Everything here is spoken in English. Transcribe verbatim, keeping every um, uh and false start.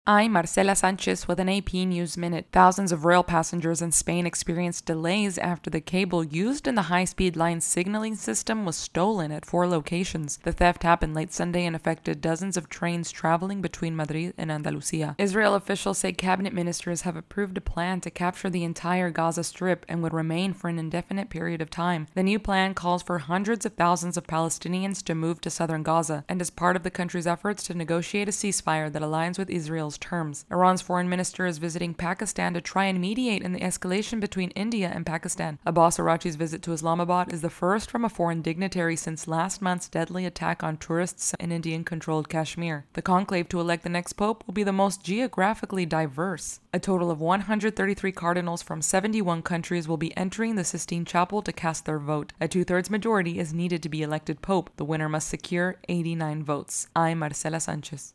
I'm Marcela Sanchez with an A P News Minute. Thousands of rail passengers in Spain experienced delays after the cable used in the high-speed line's signaling system was stolen at four locations. The theft happened late Sunday and affected dozens of trains traveling between Madrid and Andalusia. Israel officials say cabinet ministers have approved a plan to capture the entire Gaza Strip and would remain for an indefinite period of time. The new plan calls for hundreds of thousands of Palestinians to move to southern Gaza and is part of the country's efforts to negotiate a ceasefire that aligns with Israel's terms. Iran's foreign minister is visiting Pakistan to try and mediate in the escalation between India and Pakistan. Abbas Araghchi's visit to Islamabad is the first from a foreign dignitary since last month's deadly attack on tourists in Indian-controlled Kashmir. The conclave to elect the next pope will be the most geographically diverse. A total of one hundred thirty-three cardinals from seventy-one countries will be entering the Sistine Chapel to cast their vote. A two-thirds majority is needed to be elected pope. The winner must secure eighty-nine votes. I'm Marcela Sanchez.